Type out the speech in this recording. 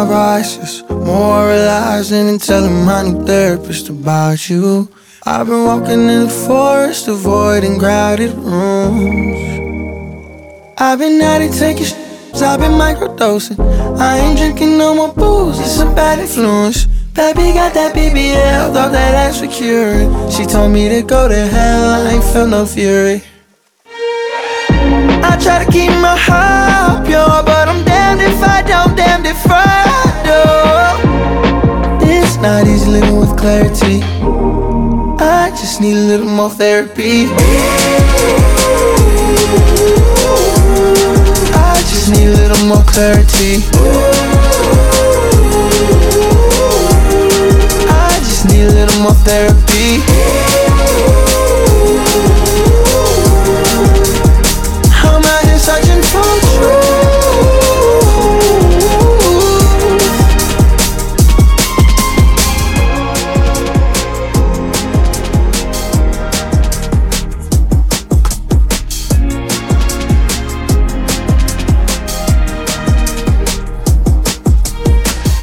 righteous, moralizing and telling my new therapist about you. I've been walking in the forest, avoiding crowded rooms. I've been out here taking I've been microdosing. I ain't drinking no more booze, it's a bad influence. Baby got that BBL, thought that ass would cure it. She told me to go to hell, I ain't felt no fury. I try to keep my heart pure, but I'm damned if I don't, damned if I do. It's not easy living with clarity. I just need a little more therapy. I just need a little more clarity. I just need a little more therapy.